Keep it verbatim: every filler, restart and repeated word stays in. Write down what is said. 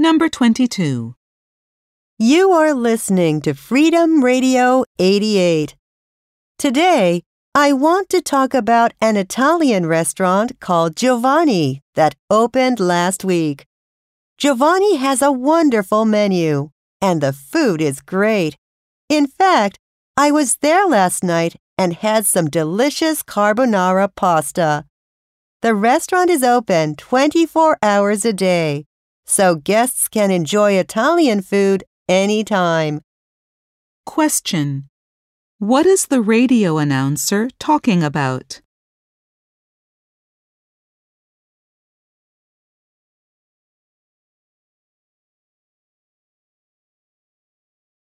Number twenty-two. You are listening to Freedom Radio eighty-eight. Today, I want to talk about an Italian restaurant called Giovanni that opened last week. Giovanni has a wonderful menu, and the food is great. In fact, I was there last night and had some delicious carbonara pasta. The restaurant is open twenty-four hours a day, so guests can enjoy Italian food anytime. Question. What is the radio announcer talking about?